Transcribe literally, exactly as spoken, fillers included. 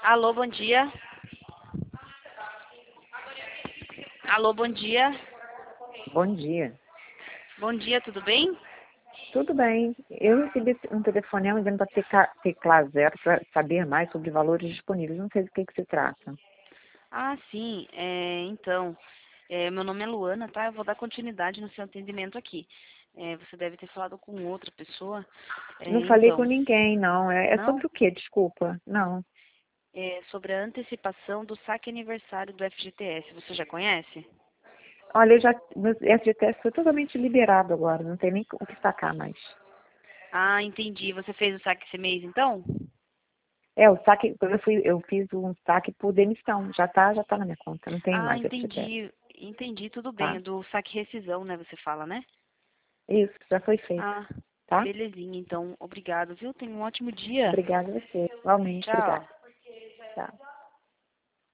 Alô, bom dia. Alô, bom dia. Bom dia. Bom dia, tudo bem? Tudo bem. Eu recebi um telefonema dizendo para teclar zero para saber mais sobre valores disponíveis. Não sei do que, que se trata. Ah, sim. É, então, é, meu nome é Luana, tá? Eu vou dar continuidade no seu atendimento aqui. É, você deve ter falado com outra pessoa. É, Não falei com então, ninguém, não. É, é não? sobre o quê? Desculpa. Não. É sobre a antecipação do saque aniversário do F G T S. Você já conhece? Olha, eu já, o F G T S foi totalmente liberado agora. Não tem nem o que sacar mais. Ah, entendi. Você fez o saque esse mês, então? É, o saque, quando eu, fui, eu fiz um saque por demissão. Já tá, já tá na minha conta. Não tem Ah, mais F G T S, entendi. Entendi, tudo bem. É tá? do saque rescisão, né? Você fala, né? Isso, já foi feito, Ah, tá? belezinha. Então, obrigado, viu? Tenha um ótimo dia. Obrigada a você. Igualmente, Tchau. obrigada. Tá.